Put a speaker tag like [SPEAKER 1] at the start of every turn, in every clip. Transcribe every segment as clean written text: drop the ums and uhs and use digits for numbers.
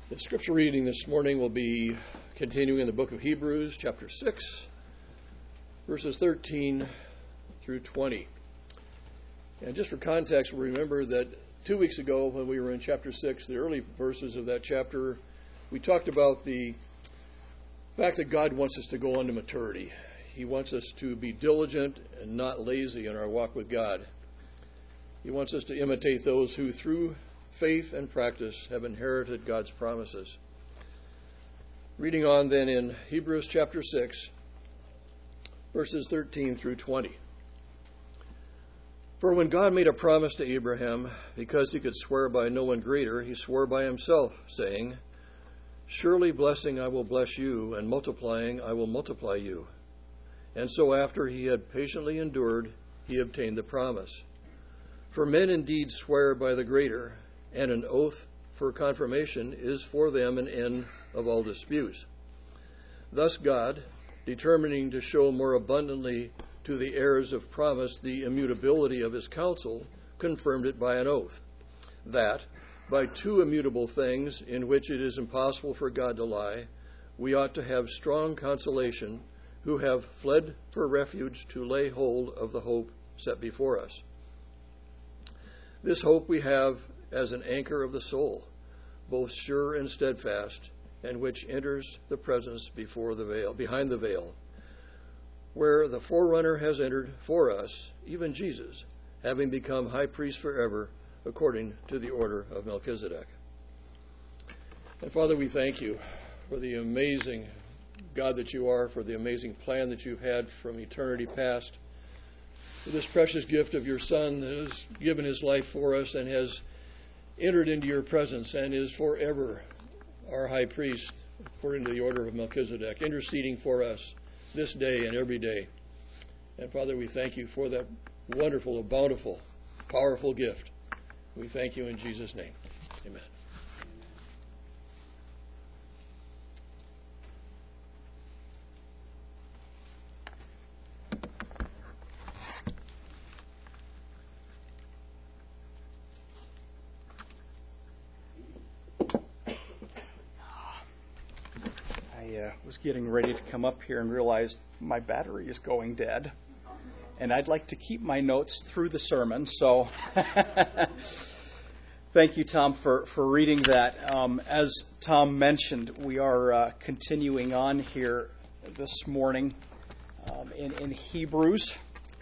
[SPEAKER 1] The scripture reading this morning will be continuing in the book of Hebrews, chapter 6, verses 13 through 20. And just for context, we'll remember that 2 weeks ago when we were in chapter 6, the early verses of that chapter, we talked about the fact that God wants us to go on to maturity. He wants us to be diligent and not lazy in our walk with God. He wants us to imitate those who, through faith and practice, have inherited God's promises. Reading on then in Hebrews chapter 6, verses 13 through 20. For when God made a promise to Abraham, because he could swear by no one greater, he swore by himself, saying, Surely blessing I will bless you, and multiplying I will multiply you. And so after he had patiently endured, he obtained the promise. For men indeed swear by the greater, and an oath for confirmation is for them an end of all disputes. Thus God, determining to show more abundantly to the heirs of promise the immutability of his counsel, confirmed it by an oath, that, by two immutable things in which it is impossible for God to lie, we ought to have strong consolation, who have fled for refuge to lay hold of the hope set before us. This hope we have as an anchor of the soul, both sure and steadfast, and which enters the presence before the veil, behind the veil, where the forerunner has entered for us, even Jesus, having become high priest forever, according to the order of Melchizedek. And Father, we thank you for the amazing God that you are, for the amazing plan that you've had from eternity past, for this precious gift of your Son that has given his life for us and has entered into your presence and is forever our high priest, according to the order of Melchizedek, interceding for us this day and every day. And Father, we thank you for that wonderful, bountiful, powerful gift. We thank you in Jesus' name. Amen.
[SPEAKER 2] I was getting ready to come up here and realized my battery is going dead. And I'd like to keep my notes through the sermon, so thank you, Tom, for reading that. As Tom mentioned, we are continuing on here this morning in Hebrews.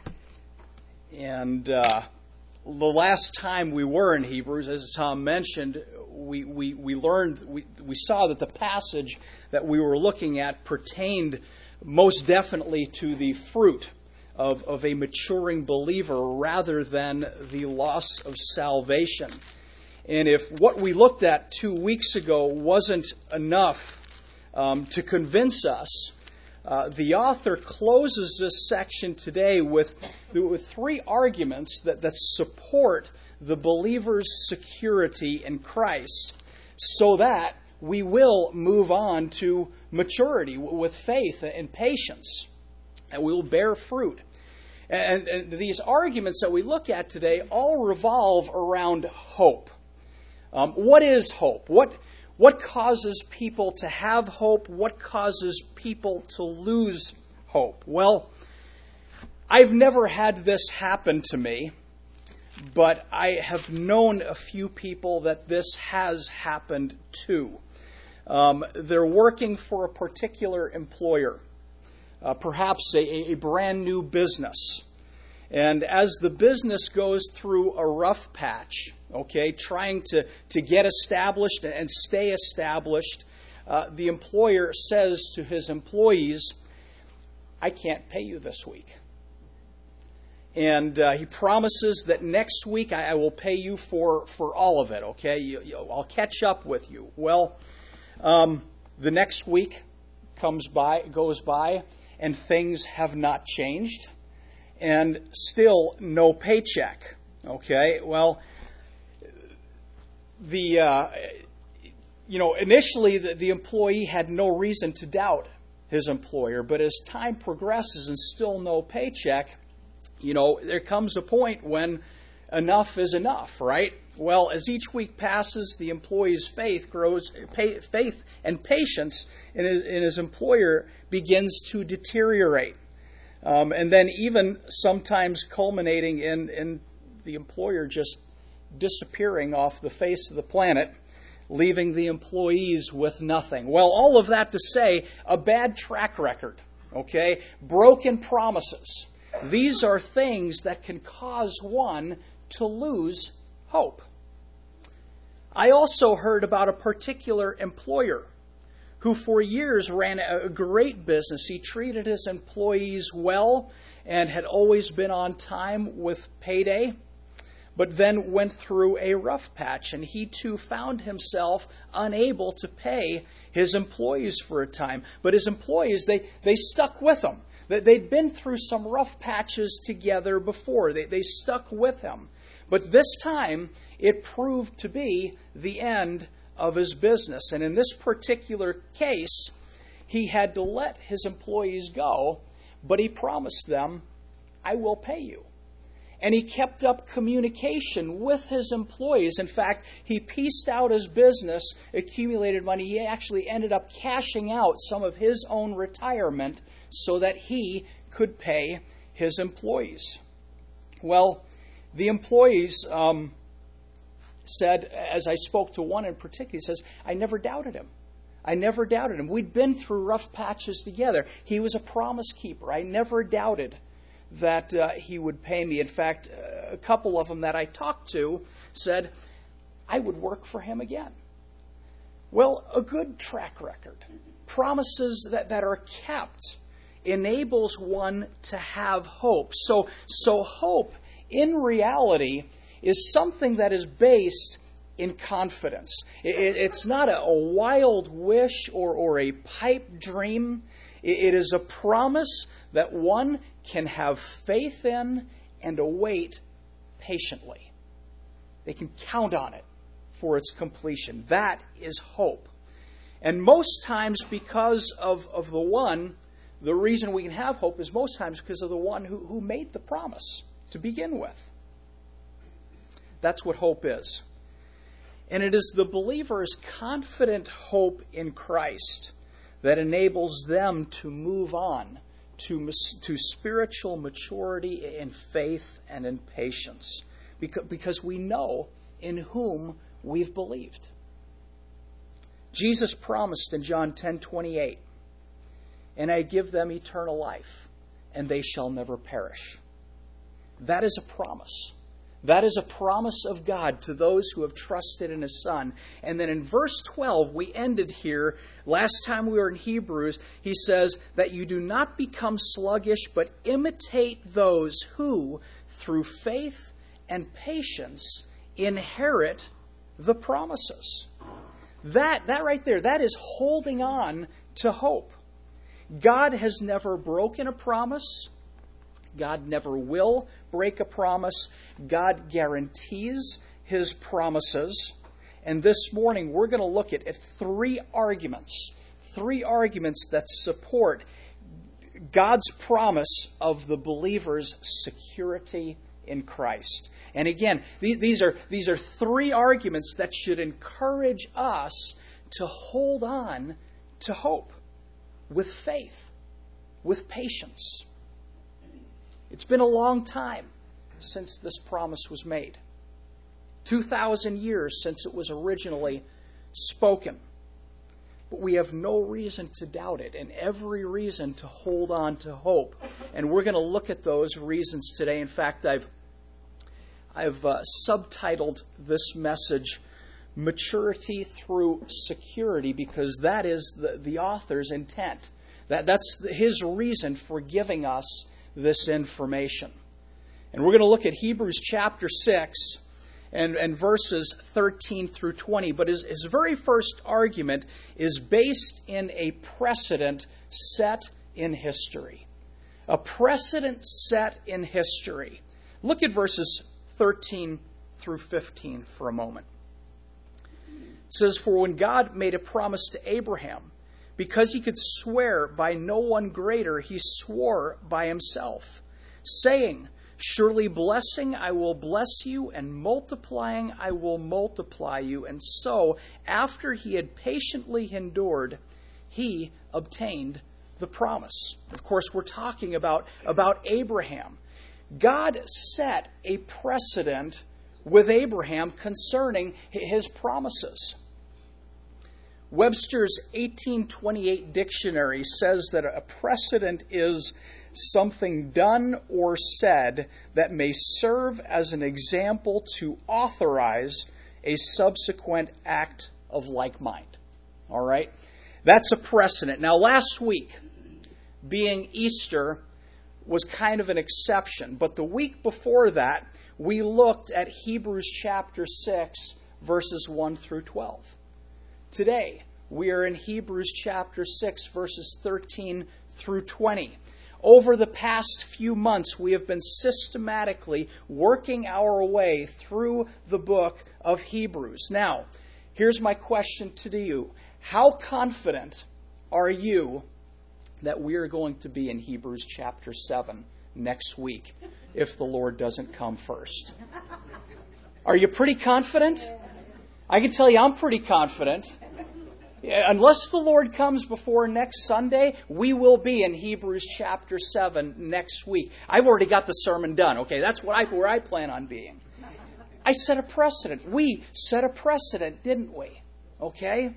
[SPEAKER 2] And the last time we were in Hebrews, as Tom mentioned, we saw that the passage that we were looking at pertained most definitely to the fruit of a maturing believer rather than the loss of salvation. And if what we looked at 2 weeks ago wasn't enough to convince us, the author closes this section today with three arguments that support the believer's security in Christ, so that we will move on to maturity with faith and patience, and we will bear fruit. And these arguments that we look at today all revolve around hope. What is hope? What causes people to have hope? What causes people to lose hope? Well, I've never had this happen to me, but I have known a few people that this has happened to. They're working for a particular employer, perhaps a brand new business. And as the business goes through a rough patch, trying to get established and stay established, the employer says to his employees, I can't pay you this week. And he promises that next week I will pay you for all of it, I'll catch up with you. Well, the next week goes by, and things have not changed, and still no paycheck. Well, initially the employee had no reason to doubt his employer, but as time progresses and still no paycheck, there comes a point when enough is enough, right? Well, as each week passes, the employee's faith and patience in his employer begins to deteriorate. And then even sometimes culminating in the employer just disappearing off the face of the planet, leaving the employees with nothing. Well, all of that to say, a bad track record, okay? Broken promises. These are things that can cause one to lose hope. I also heard about a particular employer who for years ran a great business. He treated his employees well and had always been on time with payday, but then went through a rough patch, and he too found himself unable to pay his employees for a time. But his employees, they stuck with him. They'd been through some rough patches together before. They stuck with him. But this time, it proved to be the end of his business. And in this particular case, he had to let his employees go, but he promised them, I will pay you. And he kept up communication with his employees. In fact, he pieced out his business, accumulated money. He actually ended up cashing out some of his own retirement so that he could pay his employees. Well, the employees said, as I spoke to one in particular, he says, I never doubted him. I never doubted him. We'd been through rough patches together. He was a promise keeper. I never doubted that he would pay me. In fact, a couple of them that I talked to said, I would work for him again. Well, a good track record, promises that are kept, enables one to have hope. So hope, in reality, is something that is based in confidence. It's not a wild wish or a pipe dream. It is a promise that one can have faith in and await patiently. They can count on it for its completion. That is hope. And most times because of the reason we can have hope is most times because of the one who made the promise to begin with. That's what hope is. And it is the believer's confident hope in Christ that enables them to move on to spiritual maturity in faith and in patience. Because we know in whom we've believed. Jesus promised in John 10:28, and I give them eternal life, and they shall never perish. That is a promise. That is a promise of God to those who have trusted in His Son. And then in verse 12, we ended here. Last time we were in Hebrews, he says that you do not become sluggish, but imitate those who, through faith and patience, inherit the promises. That right there, that is holding on to hope. God has never broken a promise. God never will break a promise. God guarantees His promises. And this morning we're going to look at three arguments that support God's promise of the believer's security in Christ. And again, these are three arguments that should encourage us to hold on to hope with faith, with patience. It's been a long time since this promise was made. 2,000 years since it was originally spoken. But we have no reason to doubt it and every reason to hold on to hope. And we're going to look at those reasons today. In fact, I've subtitled this message, Maturity Through Security, because that is the author's intent. That's his reason for giving us this information. And we're going to look at Hebrews chapter 6 and verses 13 through 20. But his very first argument is based in a precedent set in history. A precedent set in history. Look at verses 13 through 15 for a moment. It says, for when God made a promise to Abraham, because he could swear by no one greater, he swore by himself, saying, Surely blessing I will bless you, and multiplying I will multiply you. And so, after he had patiently endured, he obtained the promise. Of course, we're talking about Abraham. God set a precedent with Abraham concerning his promises. Webster's 1828 dictionary says that a precedent is something done or said that may serve as an example to authorize a subsequent act of like mind. All right? That's a precedent. Now, last week, being Easter, was kind of an exception. But the week before that, we looked at Hebrews chapter 6, verses 1 through 12. Today, we are in Hebrews chapter 6, verses 13 through 20. Over the past few months, we have been systematically working our way through the book of Hebrews. Now, here's my question to you. How confident are you that we are going to be in Hebrews chapter 7 next week if the Lord doesn't come first? Are you pretty confident? I can tell you I'm pretty confident. Unless the Lord comes before next Sunday, we will be in Hebrews chapter 7 next week. I've already got the sermon done. Okay, that's where I plan on being. I set a precedent. We set a precedent, didn't we? Okay?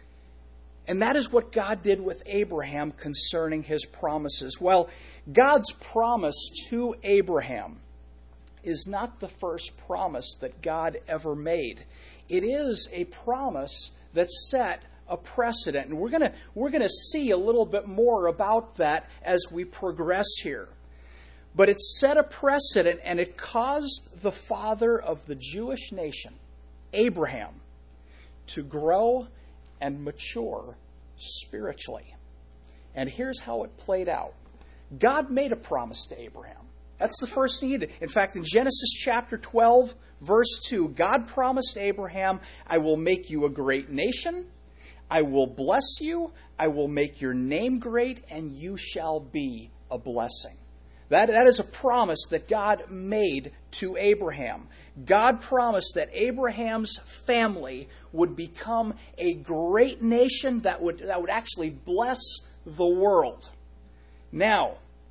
[SPEAKER 2] And that is what God did with Abraham concerning his promises. Well, God's promise to Abraham is not the first promise that God ever made. It is a promise that set a precedent. And we're going to see a little bit more about that as we progress here. But it set a precedent, and it caused the father of the Jewish nation, Abraham, to grow and mature spiritually. And here's how it played out. God made a promise to Abraham. That's the first thing he did. In fact, in Genesis chapter 12, verse 2, God promised Abraham, I will make you a great nation. I will bless you. I will make your name great, and you shall be a blessing. That is a promise that God made to Abraham. God promised that Abraham's family would become a great nation that would actually bless the world. Now,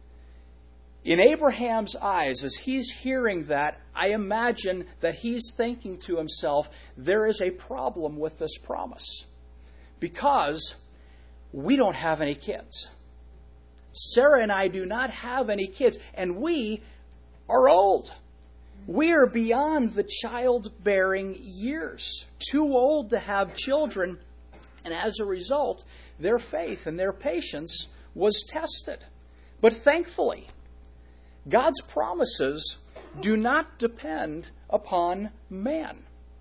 [SPEAKER 2] in Abraham's eyes, as he's hearing that, I imagine that he's thinking to himself, there is a problem with this promise. Because we don't have any kids. Sarah and I do not have any kids, and we are old. We are beyond the childbearing years, too old to have children, and as a result, their faith and their patience was tested. But thankfully, God's promises do not depend upon man.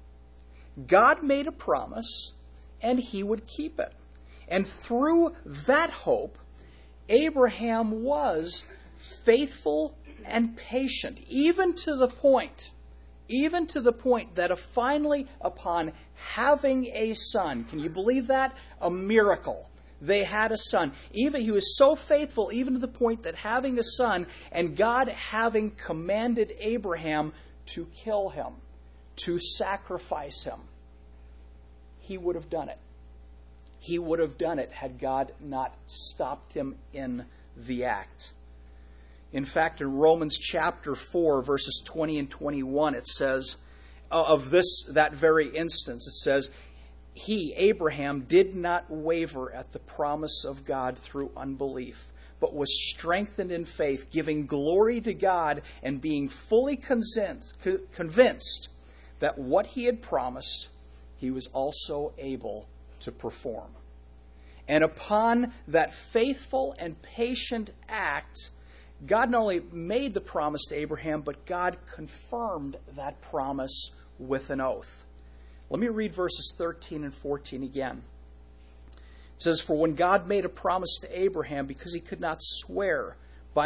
[SPEAKER 2] God made a promise, and he would keep it. And through that hope, Abraham was faithful and patient, even to the point that finally, upon having a son, can you believe that? A miracle. They had a son. He was so faithful, even to the point that having a son, and God having commanded Abraham to kill him, to sacrifice him, he would have done it. He would have done it had God not stopped him in the act. In fact, in Romans chapter 4, verses 20 and 21, it says, of that very instance, it says, he, Abraham, did not waver at the promise of God through unbelief, but was strengthened in faith, giving glory to God and being fully convinced that what he had promised, he was also able to perform. And upon that faithful and patient act, God not only made the promise to Abraham, but God confirmed that promise with an oath. Let me read verses 13 and 14 again. It says, for when God made a promise to Abraham, because he could swear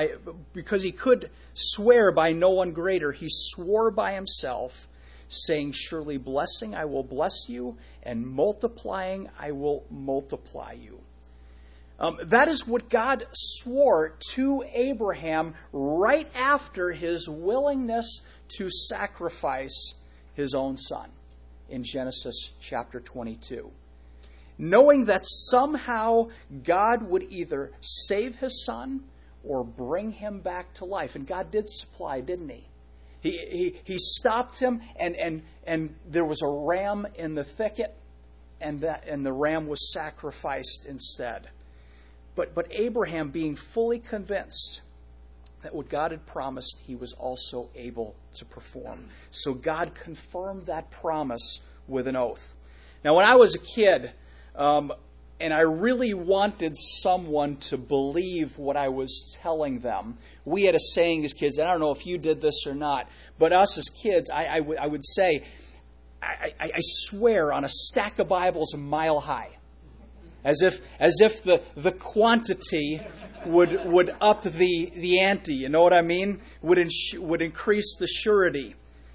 [SPEAKER 2] by no one greater, he swore by himself, saying, surely blessing I will bless you, and multiplying I will multiply you. That is what God swore to Abraham right after his willingness to sacrifice his own son in Genesis chapter 22. Knowing that somehow God would either save his son or bring him back to life. And God did supply, didn't he? He stopped him, and there was a ram in the thicket, and the ram was sacrificed instead. But Abraham, being fully convinced that what God had promised, he was also able to perform. So God confirmed that promise with an oath. Now, when I was a kid, and I really wanted someone to believe what I was telling them, we had a saying as kids, and I don't know if you did this or not, but us as kids, I would say, I swear on a stack of Bibles a mile high. As if the quantity would up the ante, you know what I mean? Would increase the surety.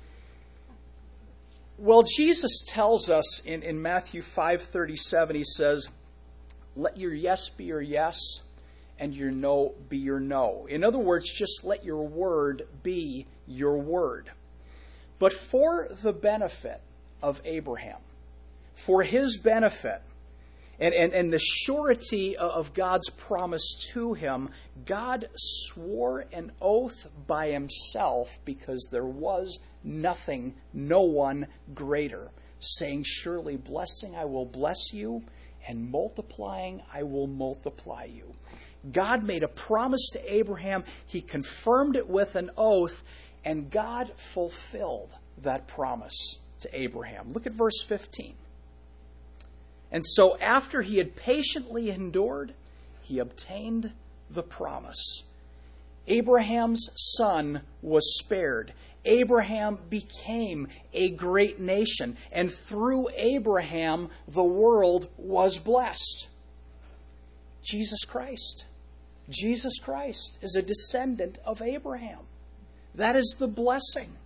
[SPEAKER 2] Well, Jesus tells us in Matthew 5:37, he says, "Let your yes be your yes, and your no be your no." In other words, just let your word be your word. But for the benefit of Abraham, for his benefit, and the surety of God's promise to him, God swore an oath by himself because there was nothing, no one greater, saying, "Surely blessing I will bless you, and multiplying I will multiply you." God made a promise to Abraham. He confirmed it with an oath, and God fulfilled that promise to Abraham. Look at verse 15. "And so after he had patiently endured, he obtained the promise. Abraham's son was spared. Abraham became a great nation, and through Abraham the world was blessed." Jesus Christ. Jesus Christ is a descendant of Abraham. That is the blessing.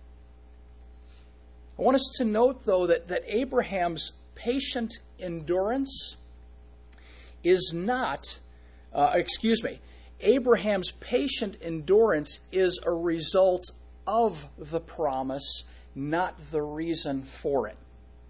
[SPEAKER 2] I want us to note, though, that Abraham's patient endurance is not, Abraham's patient endurance is a result of the promise, not the reason for it.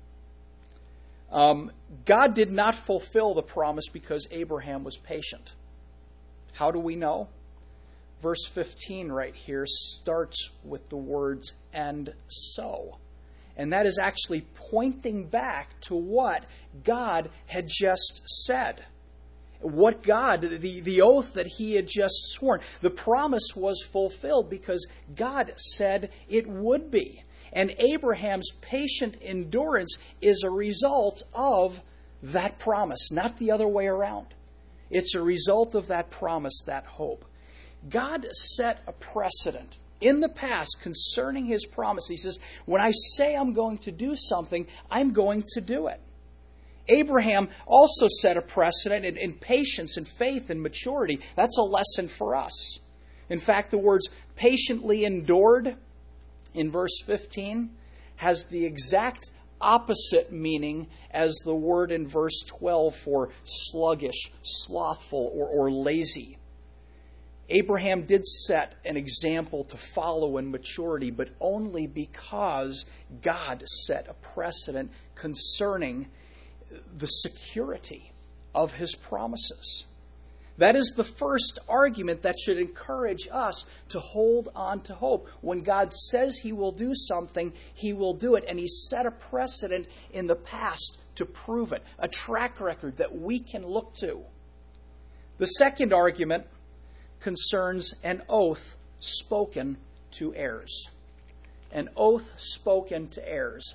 [SPEAKER 2] God did not fulfill the promise because Abraham was patient. How do we know? Verse 15 right here starts with the words, "and so." And that is actually pointing back to what God had just said. What God, the oath that he had just sworn. The promise was fulfilled because God said it would be. And Abraham's patient endurance is a result of that promise, not the other way around. It's a result of that promise, that hope. God set a precedent in the past concerning his promise. He says, when I say I'm going to do something, I'm going to do it. Abraham also set a precedent in patience and faith and maturity. That's a lesson for us. In fact, the words patiently endured in verse 15 has the exact opposite meaning as the word in verse 12 for sluggish, slothful, or lazy. Abraham did set an example to follow in maturity, but only because God set a precedent concerning the security of his promises. That is the first argument that should encourage us to hold on to hope. When God says he will do something, he will do it. And he set a precedent in the past to prove it, a track record that we can look to. The second argument concerns an oath spoken to heirs. An oath spoken to heirs.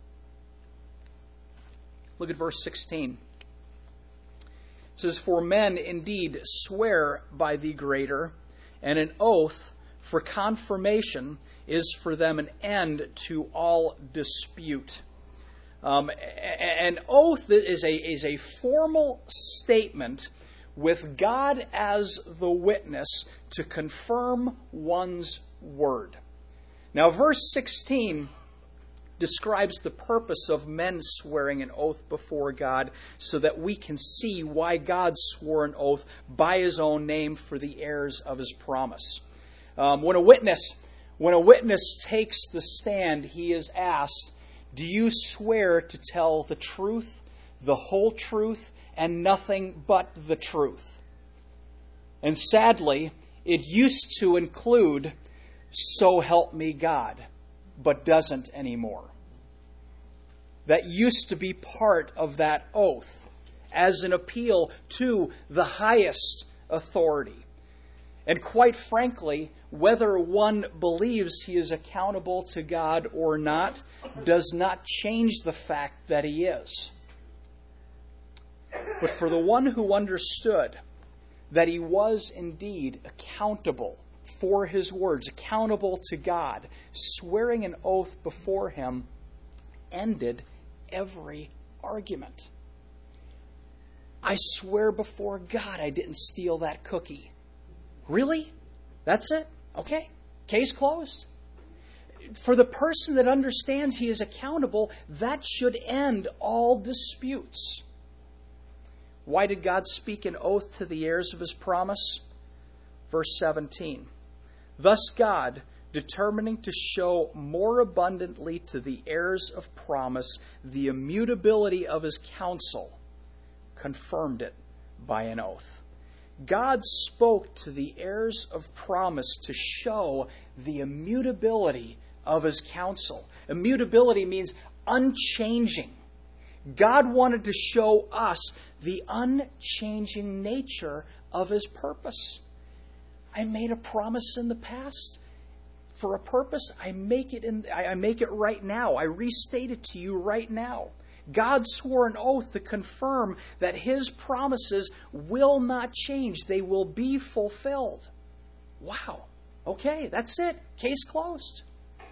[SPEAKER 2] Look at verse 16. It says, "For men indeed swear by the greater, and an oath for confirmation is for them an end to all dispute." An oath is a formal statement with God as the witness to confirm one's word. Now, verse 16 describes the purpose of men swearing an oath before God so that we can see why God swore an oath by his own name for the heirs of his promise. When a witness takes the stand, he is asked, "Do you swear to tell the truth, the whole truth, and nothing but the truth?" And sadly, it used to include, "So help me God," but doesn't anymore. That used to be part of that oath as an appeal to the highest authority. And quite frankly, whether one believes he is accountable to God or not does not change the fact that he is. But for the one who understood that he was indeed accountable for his words, accountable to God, swearing an oath before him ended every argument. "I swear before God I didn't steal that cookie." Really? That's it? Okay. Case closed. For the person that understands he is accountable, that should end all disputes. Why did God speak an oath to the heirs of his promise? Verse 17. "Thus God, determining to show more abundantly to the heirs of promise the immutability of his counsel, confirmed it by an oath." God spoke to the heirs of promise to show the immutability of his counsel. Immutability means unchanging. God wanted to show us the unchanging nature of his purpose. I made a promise in the past for a purpose. I make it right now. I restate it to you right now. God swore an oath to confirm that his promises will not change. They will be fulfilled. Wow. Okay, that's it. Case closed.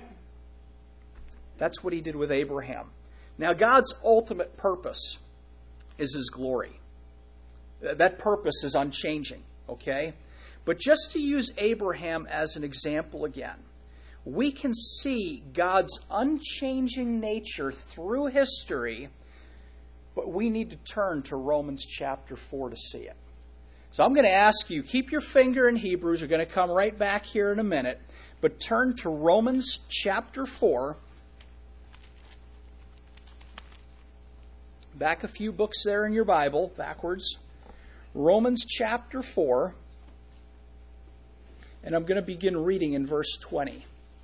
[SPEAKER 2] That's what he did with Abraham. Now, God's ultimate purpose is his glory. That purpose is unchanging, okay? But just to use Abraham as an example again, we can see God's unchanging nature through history, but we need to turn to Romans chapter 4 to see it. So I'm going to ask you, keep your finger in Hebrews. We're going to come right back here in a minute, but turn to Romans chapter 4. Back a few books there in your Bible, backwards. Romans chapter 4. And I'm going to begin reading in verse 20.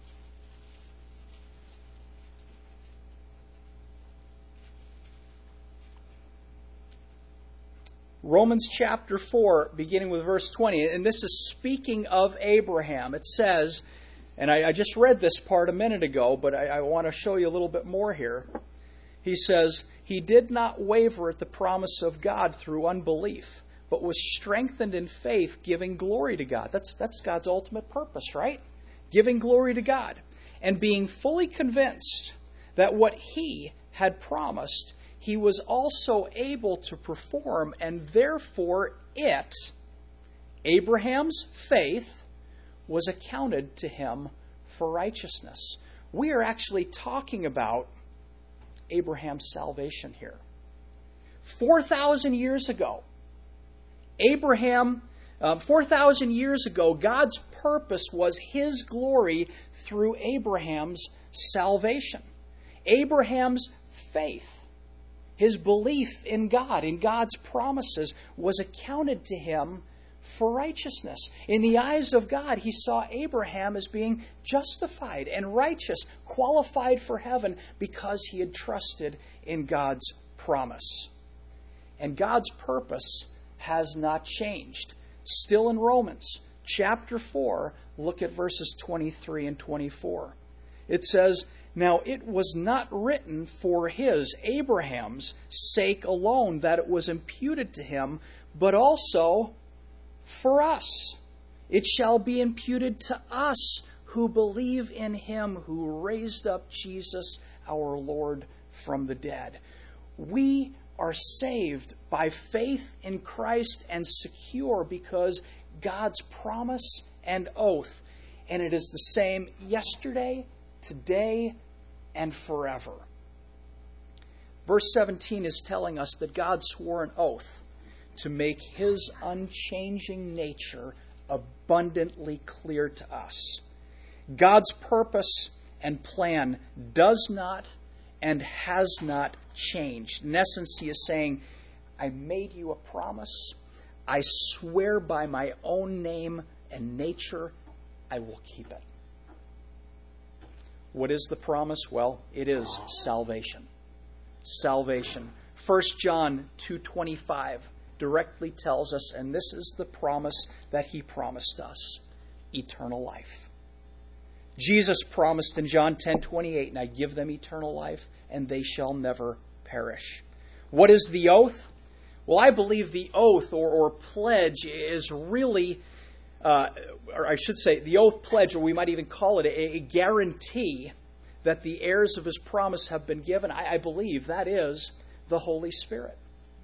[SPEAKER 2] Romans chapter 4, beginning with verse 20. And this is speaking of Abraham. It says, and I just read this part a minute ago, but I want to show you a little bit more here. He says, "He did not waver at the promise of God through unbelief, but was strengthened in faith, giving glory to God." That's God's ultimate purpose, right? Giving glory to God. "And being fully convinced that what he had promised, he was also able to perform, and therefore it," Abraham's faith, "was accounted to him for righteousness." We are actually talking about Abraham's salvation here. 4,000 years ago, 4,000 years ago, God's purpose was his glory through Abraham's salvation. Abraham's faith, his belief in God, in God's promises, was accounted to him for righteousness. In the eyes of God, he saw Abraham as being justified and righteous, qualified for heaven because he had trusted in God's promise. And God's purpose has not changed. Still in Romans chapter 4, look at verses 23 and 24. It says, "Now it was not written for his," Abraham's, "sake alone that it was imputed to him, but also for us. It shall be imputed to us who believe in him who raised up Jesus our Lord from the dead." We are saved by faith in Christ and secure because God's promise and oath, and it is the same yesterday, today, and forever. Verse 17 is telling us that God swore an oath to make his unchanging nature abundantly clear to us. God's purpose and plan does not and has not changed. In essence, he is saying, I made you a promise. I swear by my own name and nature, I will keep it. What is the promise? Well, it is salvation. Salvation. 1 John 2:25 directly tells us, and this is the promise that he promised us, eternal life. Jesus promised in John 10:28, and I give them eternal life, and they shall never perish. What is the oath? Well, I believe the oath or pledge is really, or I should say, the oath pledge, or we might even call it a guarantee that the heirs of his promise have been given. I believe that is the Holy Spirit.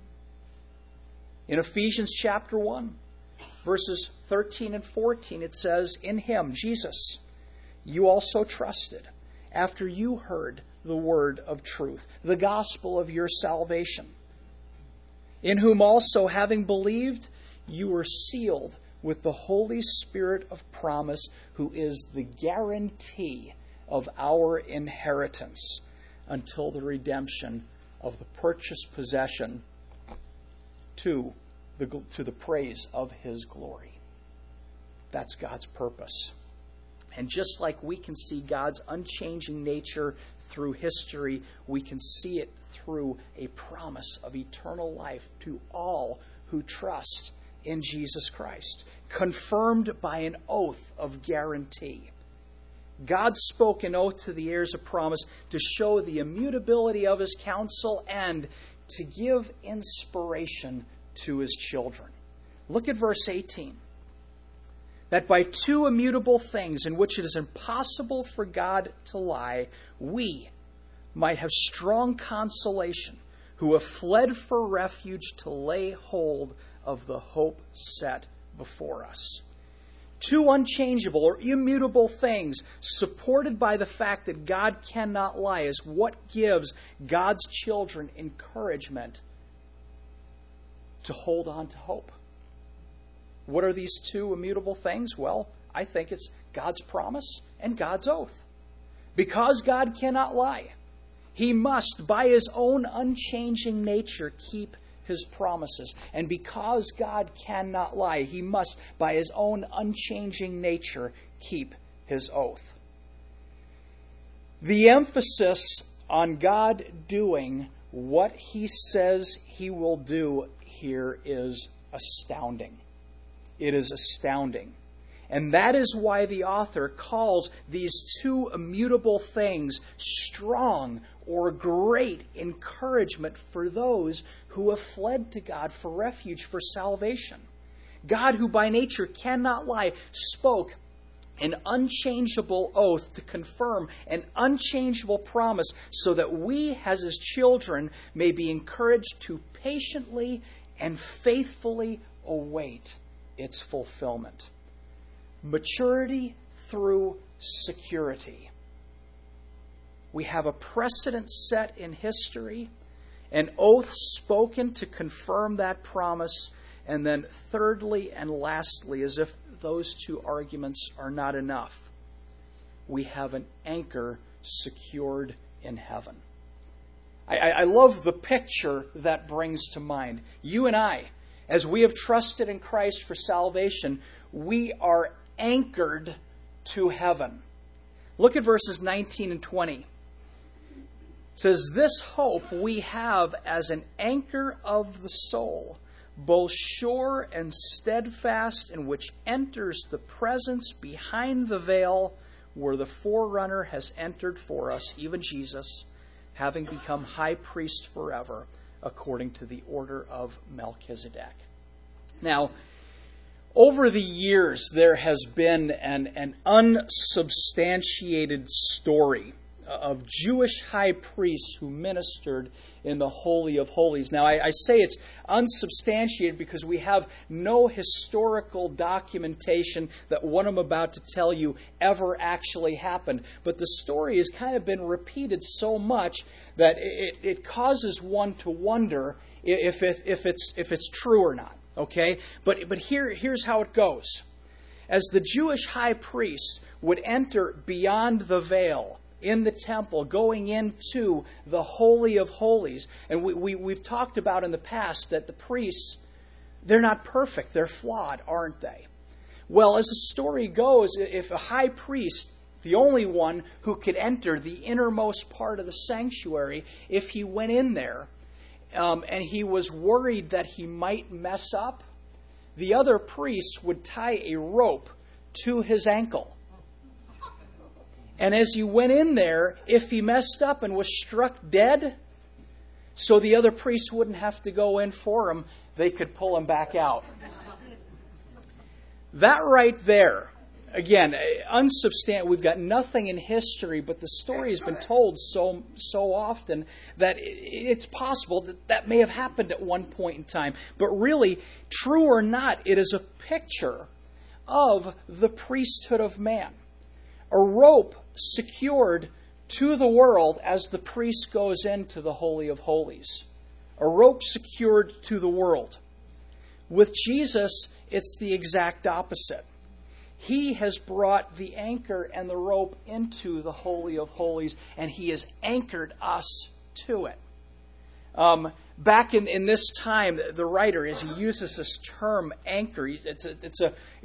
[SPEAKER 2] In Ephesians chapter 1, verses 13 and 14, it says, in him, Jesus, you also trusted after you heard the word of truth, the gospel of your salvation, in whom also, having believed, you were sealed with the Holy Spirit of promise, who is the guarantee of our inheritance until the redemption of the purchased possession to the praise of his glory. That's God's purpose. And just like we can see God's unchanging nature through history, we can see it through a promise of eternal life to all who trust in Jesus Christ, confirmed by an oath of guarantee. God spoke an oath to the heirs of promise to show the immutability of his counsel and to give inspiration to his children. Look at verse 18. That by two immutable things in which it is impossible for God to lie, we might have strong consolation, who have fled for refuge to lay hold of the hope set before us. Two unchangeable or immutable things supported by the fact that God cannot lie is what gives God's children encouragement to hold on to hope. What are these two immutable things? Well, I think it's God's promise and God's oath. Because God cannot lie, he must, by his own unchanging nature, keep his promises. And because God cannot lie, he must, by his own unchanging nature, keep his oath. The emphasis on God doing what he says he will do here is astounding. It is astounding. And that is why the author calls these two immutable things strong or great encouragement for those who have fled to God for refuge, for salvation. God, who by nature cannot lie, spoke an unchangeable oath to confirm an unchangeable promise so that we, as his children, may be encouraged to patiently and faithfully await its fulfillment. Maturity through security. We have a precedent set in history, an oath spoken to confirm that promise, and then thirdly and lastly, as if those two arguments are not enough, we have an anchor secured in heaven. I love the picture that brings to mind. You and I, as we have trusted in Christ for salvation, we are anchored to heaven. Look at verses 19 and 20. It says, this hope we have as an anchor of the soul, both sure and steadfast, in which enters the presence behind the veil, where the forerunner has entered for us, even Jesus, having become high priest forever, according to the order of Melchizedek. Now, over the years, there has been an unsubstantiated story of Jewish high priests who ministered in the Holy of Holies. Now, I say it's unsubstantiated because we have no historical documentation that what I'm about to tell you ever actually happened. But the story has kind of been repeated so much that it causes one to wonder if it's true or not. Okay? But here's how it goes. As the Jewish high priests would enter beyond the veil in the temple, going into the Holy of Holies, and we've talked about in the past that the priests, they're not perfect, they're flawed, aren't they? Well, as the story goes, if a high priest, the only one who could enter the innermost part of the sanctuary, if he went in there and he was worried that he might mess up, the other priests would tie a rope to his ankle. And as he went in there, if he messed up and was struck dead, so the other priests wouldn't have to go in for him, they could pull him back out. That right there, again, unsubstantiated. We've got nothing in history, but the story has been told so often that it's possible that may have happened at one point in time. But really, true or not, it is a picture of the priesthood of man. A rope secured to the world as the priest goes into the Holy of Holies. A rope secured to the world. With Jesus, it's the exact opposite. He has brought the anchor and the rope into the Holy of Holies, and He has anchored us to it. Back in this time, the writer, as he uses this term anchor, it's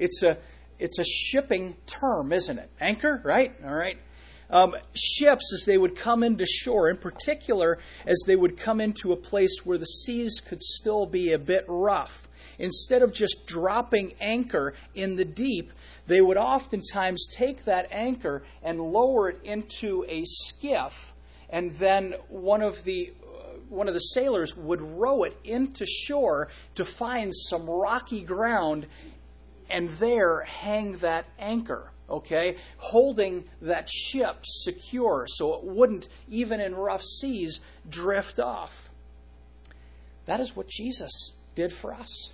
[SPEAKER 2] a shipping term, isn't it? Anchor, right? All right. Ships, as they would come into shore, in particular, as they would come into a place where the seas could still be a bit rough, instead of just dropping anchor in the deep, they would oftentimes take that anchor and lower it into a skiff, and then one of the sailors would row it into shore to find some rocky ground and there hang that anchor, okay, holding that ship secure so it wouldn't, even in rough seas, drift off. That is what Jesus did for us.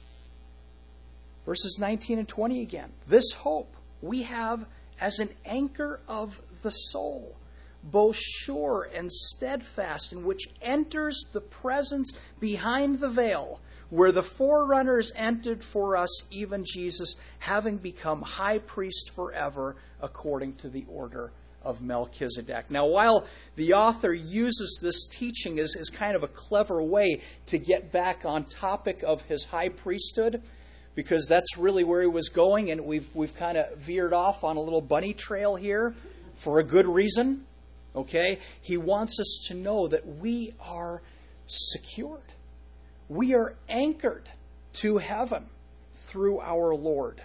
[SPEAKER 2] Verses 19 and 20 again. This hope we have as an anchor of the soul, both sure and steadfast, in which enters the presence behind the veil, where the forerunners entered for us, even Jesus, having become high priest forever, according to the order of Melchizedek. Now, while the author uses this teaching as kind of a clever way to get back on topic of his high priesthood, because that's really where he was going, and we've kind of veered off on a little bunny trail here for a good reason. Okay? He wants us to know that we are secured. We are anchored to heaven through our Lord.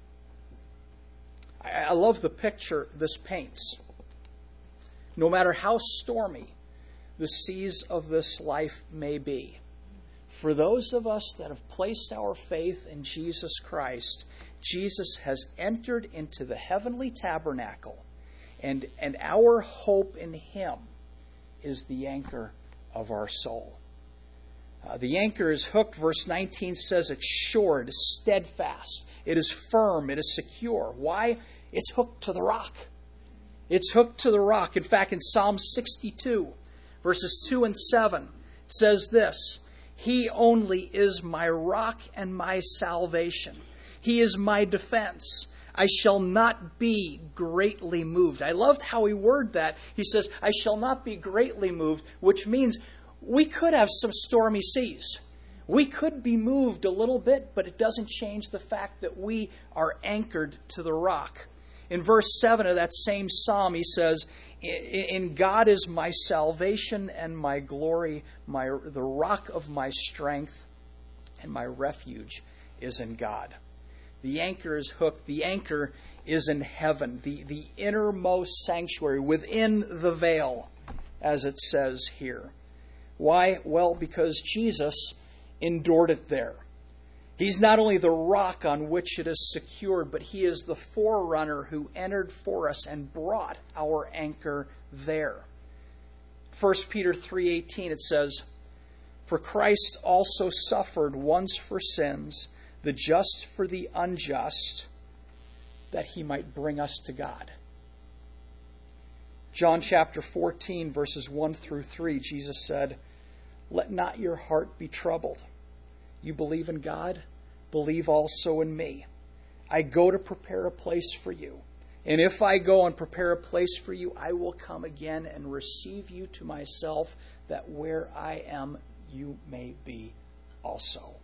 [SPEAKER 2] I love the picture this paints. No matter how stormy the seas of this life may be, for those of us that have placed our faith in Jesus Christ, Jesus has entered into the heavenly tabernacle, and our hope in Him is the anchor of our soul. The anchor is hooked. Verse 19 says it's sure, it is steadfast, it is firm, it is secure. Why? It's hooked to the rock. It's hooked to the rock. In fact, in Psalm 62, verses 2 and 7, it says this: He only is my rock and my salvation. He is my defense. I shall not be greatly moved. I loved how he worded that. He says, I shall not be greatly moved, which means we could have some stormy seas. We could be moved a little bit, but it doesn't change the fact that we are anchored to the rock. In verse 7 of that same psalm, he says, In God is my salvation and my glory, the rock of my strength, and my refuge is in God. The anchor is hooked. The anchor is in heaven, the innermost sanctuary, within the veil, as it says here. Why? Well, because Jesus endured it there. He's not only the rock on which it is secured, but He is the forerunner who entered for us and brought our anchor there. 1 Peter 3:18, it says, "For Christ also suffered once for sins, the just for the unjust, that he might bring us to God." John chapter 14, verses 1 through 3, Jesus said, "Let not your heart be troubled. You believe in God, believe also in me. I go to prepare a place for you. And if I go and prepare a place for you, I will come again and receive you to myself, that where I am, you may be also."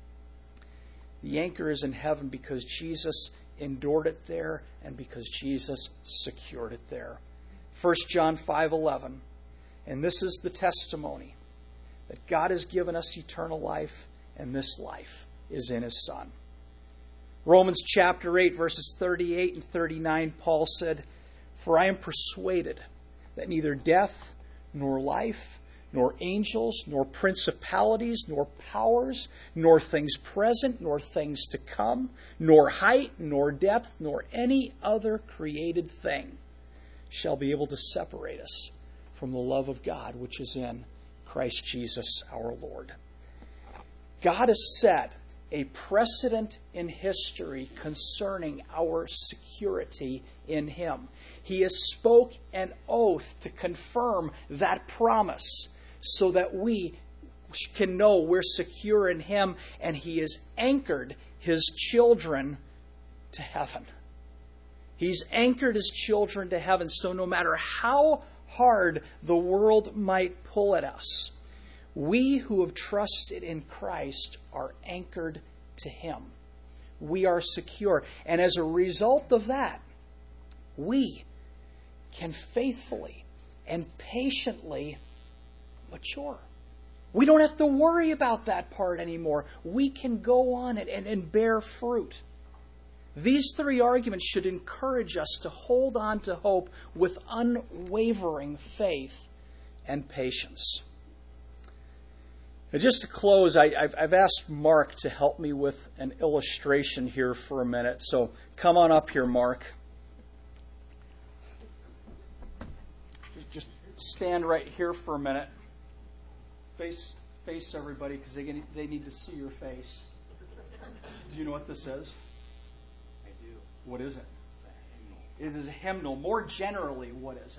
[SPEAKER 2] The anchor is in heaven because Jesus endured it there and because Jesus secured it there. 1 John 5:11, "And this is the testimony, that God has given us eternal life, and this life is in his Son." Romans chapter 8, verses 38 and 39, Paul said, "For I am persuaded that neither death, nor life, nor angels, nor principalities, nor powers, nor things present, nor things to come, nor height, nor depth, nor any other created thing shall be able to separate us from the love of God which is in Christ Jesus our Lord." God has set a precedent in history concerning our security in him. He has spoke an oath to confirm that promise so that we can know we're secure in him, and he has anchored his children to heaven. He's anchored his children to heaven, so no matter how hard the world might pull at us, we who have trusted in Christ are anchored to him. We are secure. And as a result of that, we can faithfully and patiently mature. We don't have to worry about that part anymore. We can go on it and bear fruit. These three arguments should encourage us to hold on to hope with unwavering faith and patience. And just to close, I've asked Mark to help me with an illustration here for a minute. So come on up here, Mark. Just stand right here for a minute. Face everybody, because they need to see your face. Do you know what this is?
[SPEAKER 3] I do.
[SPEAKER 2] What is it?
[SPEAKER 3] It's a hymnal.
[SPEAKER 2] It is a hymnal. More generally, what is it?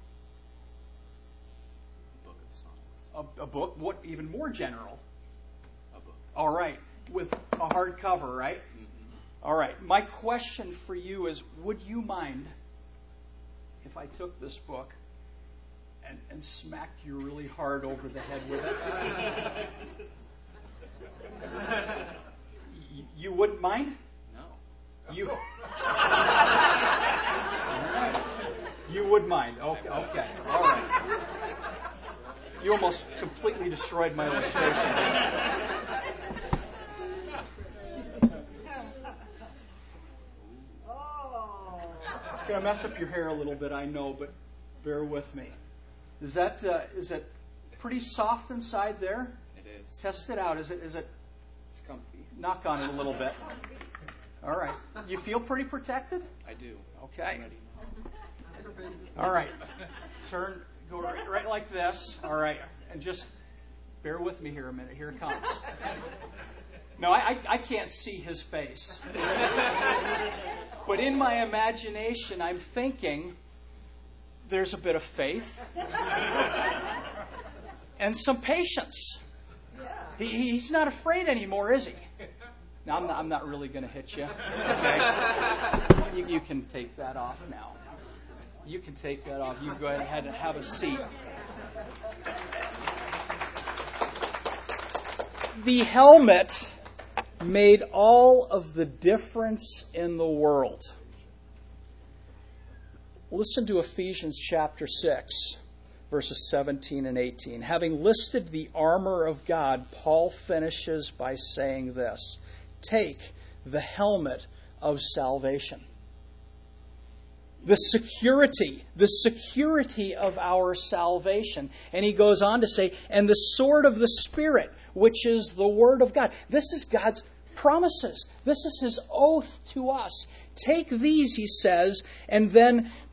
[SPEAKER 3] A book of songs.
[SPEAKER 2] A book? What? Even more general?
[SPEAKER 3] A book.
[SPEAKER 2] All right. With a hardcover, right?
[SPEAKER 3] Mm-hmm.
[SPEAKER 2] All right. My question for you is, would you mind if I took this book and smacked you really hard over the head with it? You wouldn't mind?
[SPEAKER 3] No.
[SPEAKER 2] You You would mind. Okay. All right. You almost completely destroyed my illustration. It's going to mess up your hair a little bit, I know, but bear with me. Is that pretty soft inside there?
[SPEAKER 3] It is.
[SPEAKER 2] Test it out. Is it?
[SPEAKER 3] It's comfy.
[SPEAKER 2] Knock on it a little bit. All right. You feel pretty protected?
[SPEAKER 3] I do.
[SPEAKER 2] Okay.
[SPEAKER 3] I'm ready now.
[SPEAKER 2] All right. Go right like this. All right. And just bear with me here a minute. Here it comes. No, I can't see his face. But in my imagination, I'm thinking there's a bit of faith and some patience. He's not afraid anymore, is he? Now, I'm not really going to hit you. Okay? You can take that off now. You can take that off. You go ahead and have a seat. The helmet made all of the difference in the world. Listen to Ephesians chapter 6, verses 17 and 18. Having listed the armor of God, Paul finishes by saying this: take the helmet of salvation. The security of our salvation. And he goes on to say, and the sword of the Spirit, which is the Word of God. This is God's promises. This is His oath to us. Take these, he says, and then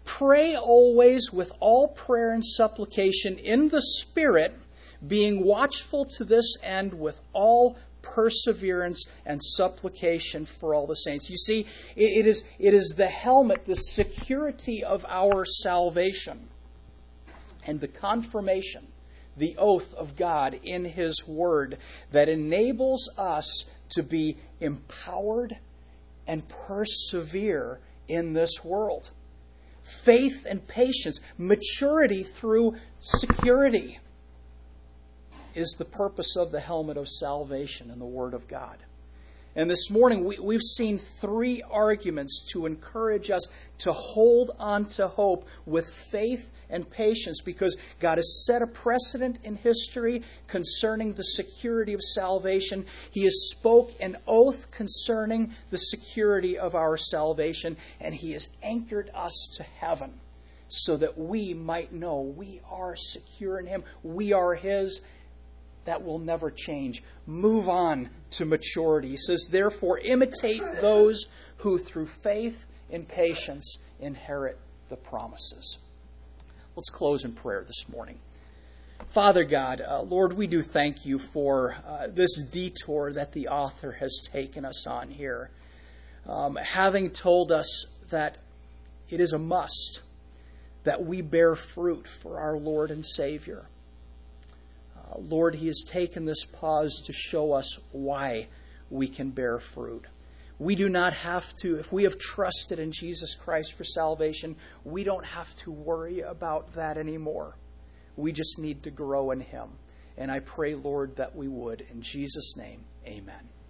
[SPEAKER 2] Pray always with all prayer and supplication in the Spirit, being watchful to this end with all perseverance and supplication for all the saints. You see, it is the helmet, the security of our salvation, and the confirmation, the oath of God in His Word, that enables us to be empowered and persevere in this world. Faith and patience, maturity through security, is the purpose of the helmet of salvation in the Word of God. And this morning we've seen three arguments to encourage us to hold on to hope with faith and patience, because God has set a precedent in history concerning the security of salvation. He has spoke an oath concerning the security of our salvation, and He has anchored us to heaven so that we might know we are secure in Him. We are His. That will never change. Move on to maturity. He says, therefore, imitate those who through faith and patience inherit the promises. Let's close in prayer this morning. Father God, Lord, we do thank You for this detour that the author has taken us on here, having told us that it is a must that we bear fruit for our Lord and Savior. Lord, He has taken this pause to show us why we can bear fruit. We do not have to, if we have trusted in Jesus Christ for salvation, we don't have to worry about that anymore. We just need to grow in Him. And I pray, Lord, that we would. In Jesus' name, amen.